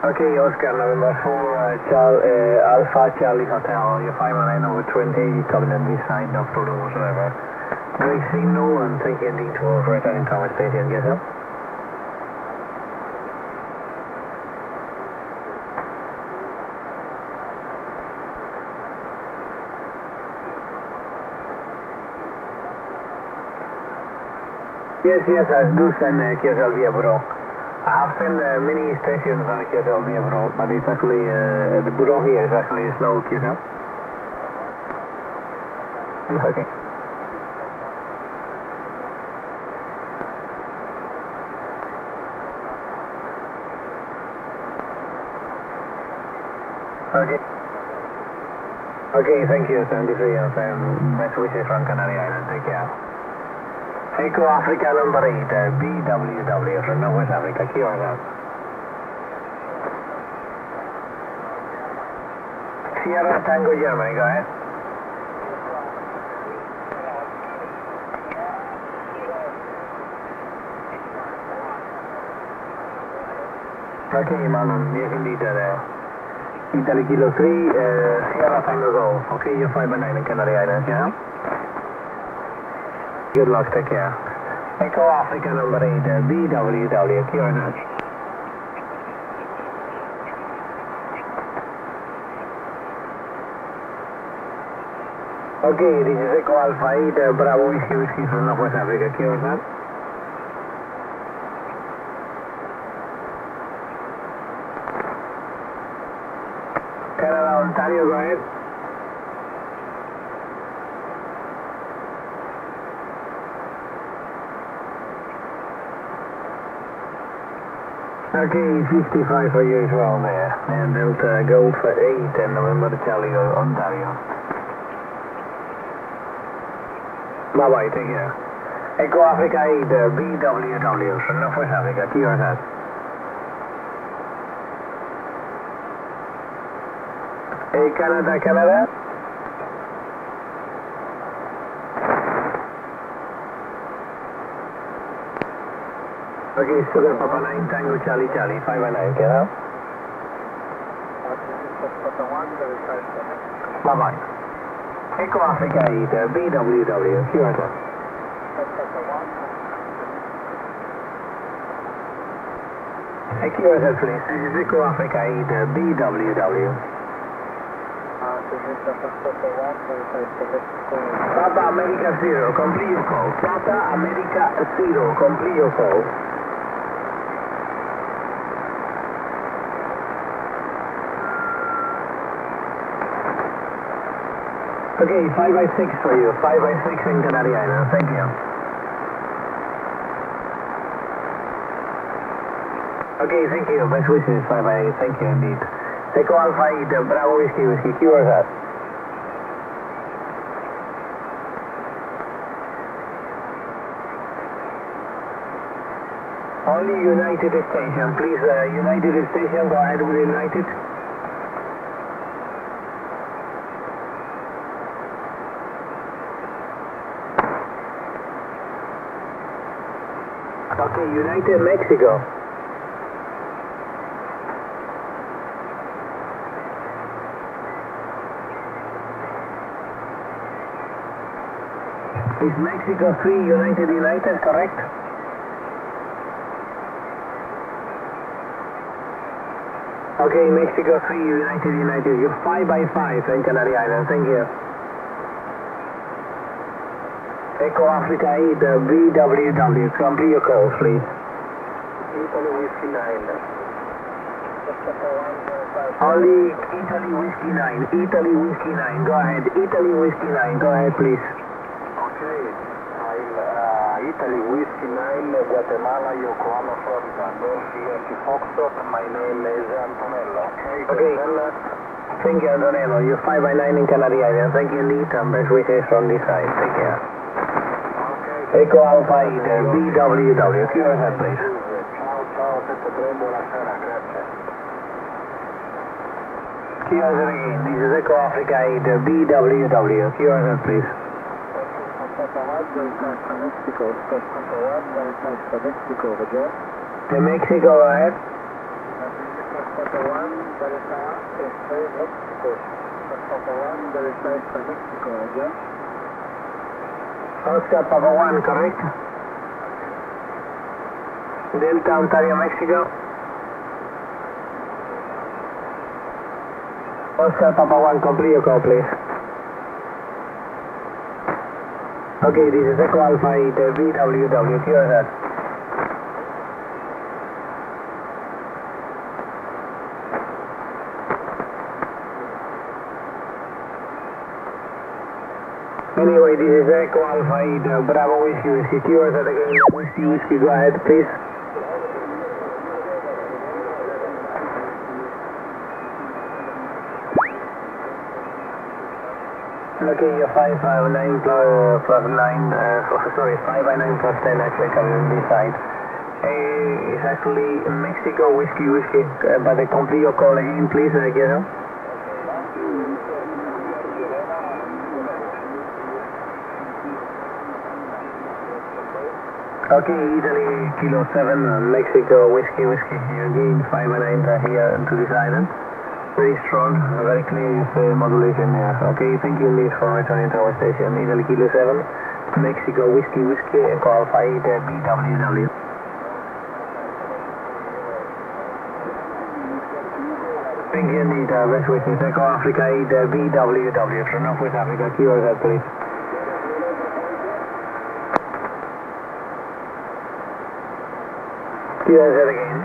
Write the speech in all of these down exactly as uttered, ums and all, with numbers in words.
Okay, Oscar, November four, uh, Charlie, uh, Alpha Charlie Hotel, your five one nine over twenty, coming on this side, no problem whatsoever. Great signal, and take your detour for returning Thomas Station, get up. Yes, yes, I do send uh, K S L via Bureau. I have sent uh, many stations on K S L via Bureau, but it's actually, uh, the Bureau here is actually slow K S L. Okay. Okay. Okay, thank you, seventy-three, and um, best wishes from Canary Island, take care. Echo Africa number eight, uh, B W W from Northwest Africa, Q R S. Sierra Tango Germany, go ahead. Okay, Marlon, yes indeed, uh, Italy Kilo three, uh, Sierra Tango Golf. Okay, you're five by nine in Canary Islands, yeah? Good luck, take care. Echo Africa number eight, uh, B W W, Q R S. Okay, this is Echo Alpha eight, uh, Bravo Whiskey Whiskey from Northwest Africa, Q R S. Canada, Ontario, go ahead. Okay, fifty-five for you as well there. And Delta Gold for eight and November Charlie, Ontario. Bye bye, take care. Echo Africa eight, uh, B W W from Northwest Africa, Q R S. Hey, Canada, Canada. Okay, Sugar Papa nine, Tango Charlie Charlie, five and nine, get out. Bye bye. Echo Africa eight, uh, B W W, Q R S. Hey, Q R S, please. This is Echo Africa eight, uh, B W W. Papa America zero, complete your call. Papa America zero, complete your call. Okay, five by six for you, five by six in Canary Islands, thank you. Okay, thank you, best wishes, five by eight, thank you indeed. Echo Alpha eight, uh, Bravo Whiskey Whiskey, Q R S. Only United Station, please, uh, United Station, go ahead with United. Okay, United Mexico. Is Mexico three United United, correct? Okay, Mexico three United United, you're five by five in Canary Islands, thank you. Echo Africa eight, uh, B W W, complete your call, please. Italy Whiskey nine. Only Italy Whiskey nine, Italy Whiskey nine, go ahead, Italy Whiskey nine, go ahead, please. Okay, I'm uh, Italy Whiskey nine, Guatemala, Yokohama, Florida, North Yankee Foxtrot, my name is Antonello. Okay, Okay. Thank you, Antonello, you're five by nine in Canary Islands, thank you indeed, and best wishes from this side, take care. Echo Alpha eight, uh, B W W, Q R S, please. Ciao, ciao, sette tre, buonasera, grazie. Q R S again, this is Echo Africa eight, uh, B W W, Q R S, please. Mexico, Mexico, The Mexico, go ahead. Verify X-ray Mexico. Papa one, verify for Mexico, yeah? Oscar Papa one, correct? Delta Ontario, Mexico. Oscar Papa one, complete your call, please. Okay, this is Echo Alpha eight, uh, B W W, Q R Z. Anyway, this is Echo Alpha eight, uh, Bravo Whiskey Whiskey, Q R Z again, Whiskey Whiskey, go ahead, please. Okay, you're five five nine plus, plus nine, uh, sorry, five by nine plus ten actually coming on this side. Uh, it's actually Mexico Whiskey Whiskey, uh, but uh, complete your call again, please, uh, get up. Okay, Italy, Kilo seven, uh, Mexico Whiskey Whiskey, here again, five by nine uh, here to this island. Very strong, very clear uh, modulation there. Okay, thank you indeed for returning to our station. Italy Kilo seven, Mexico Whiskey Whiskey, Echo Alpha eight, uh, B W W. Thank you indeed, uh, best wishes, Echo Africa eight, uh, B W W, from Northwest Africa, Q R Z, please. Q R Z again.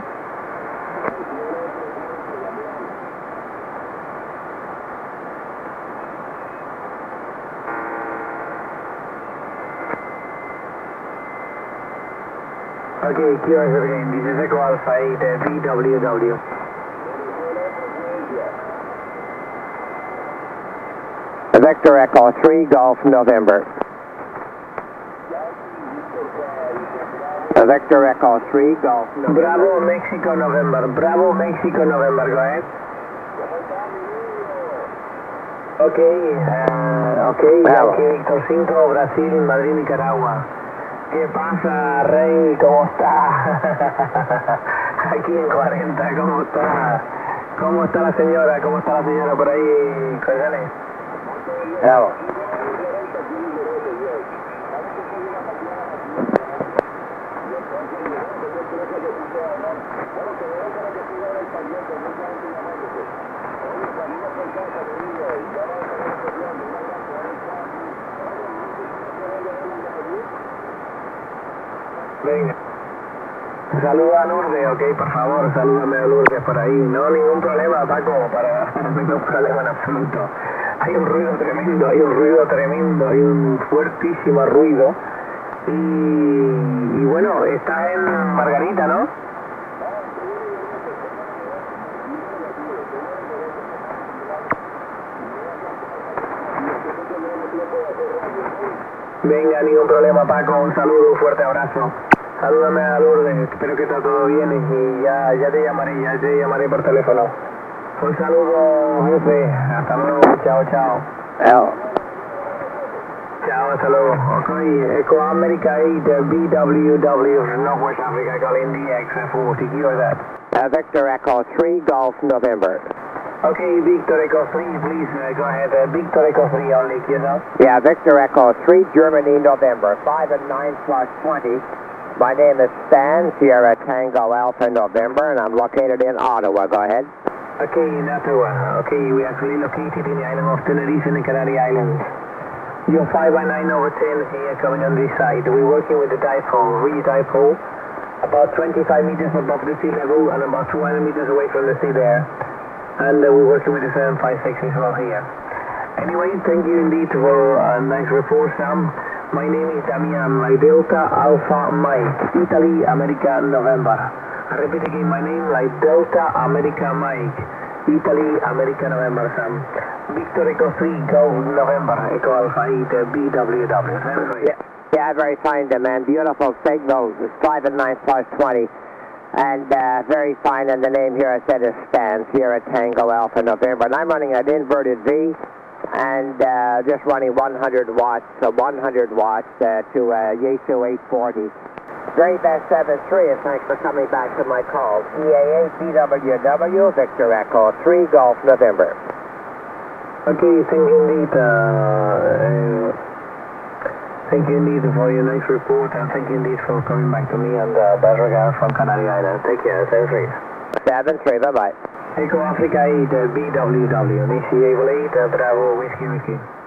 Okay, Q R Z again, this is Echo Alpha eight, uh, B W W. Vector Echo three, Golf November. Vector Echo three, Golf November. Bravo Mexico November, Bravo Mexico November, go ahead. Okay, uh, okay, Bravo. Okay, Héctor cinco, Brasil, Madrid, Nicaragua. ¿Qué pasa, Rey? ¿Cómo está? Aquí en cuarenta, ¿cómo está? ¿Cómo está la señora? ¿Cómo está la señora por ahí? Cuéntale. Bravo. Venga. Saluda a Lourdes, ok, por favor, salúdame a Lourdes por ahí. No, ningún problema, Paco, para ningún problema en absoluto. Hay un ruido tremendo, hay un ruido tremendo, hay un fuertísimo ruido. Y, y bueno, estás en Margarita, ¿no? Venga, ningún problema, Paco, un saludo, un fuerte abrazo. Salúdame a Lourdes, espero que está todo bien y ya, ya te llamaré, ya te llamaré por teléfono. Un saludo, jefe, hasta luego, chao, chao. Chao. Chao, hasta luego. Ok, Echo America eight, B W W, Northwest Africa, calling D X forty, Q R Z. Uh, Vector Echo three, Golf November. Okay, Victor Echo three, please uh, go ahead. Uh, Victor Echo three only, Q R Z. Yeah, Victor Echo three, Germany, November. five and nine plus twenty. My name is Stan, Sierra Tango Alpha, November, and I'm located in Ottawa. Go ahead. Okay, in Ottawa. Okay, we are actually located in the island of Tenerife in the Canary Islands. You're five by nine over ten here coming on this side. We're working with the dipole, Ridge dipole, about twenty-five meters above the sea level and about two hundred meters away from the sea there. And uh, we're working with the seven five six as well here. Anyway, thank you indeed for a nice report, Sam. My name is Damian, like Delta Alpha Mike, Italy, America, November. I repeat again my name, like Delta America Mike, Italy, America, November, Sam. Victor Echo three, Golf November, Echo Alpha eight, uh, B W W. Yeah, yeah, very fine, man. Beautiful signals. It's five and nine plus twenty. And uh, very fine, and the name here I said is Stan, Sierra Tango Alpha November. And I'm running an inverted V, and uh, just running one hundred watts, uh, one hundred watts uh, to uh, Yaesu eight forty. Great, that's seven three, and thanks for coming back to my call. E A eight B W W, Victor Echo three, Golf November. Okay, thank you indeed. Uh, uh, thank you indeed for your nice report, and thank you indeed for coming back to me, and uh, best regards from Canary Islands. Take care, seven three. seven three, bye-bye. Echo Africa eight, uh, B W W, Initiable eight, uh, Bravo, Whiskey Whiskey.